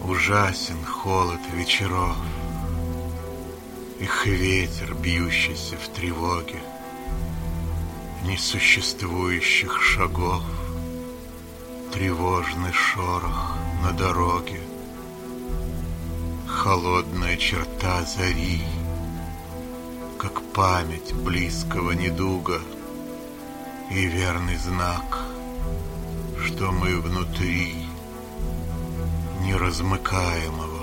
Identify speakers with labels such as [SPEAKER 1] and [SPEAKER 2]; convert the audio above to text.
[SPEAKER 1] Ужасен холод вечеров, их ветер, бьющийся в тревоге, несуществующих шагов, тревожный шорох на дороге, холодная черта зари, как память близкого недуга и верный знак, что мы внутри неразмыкаемого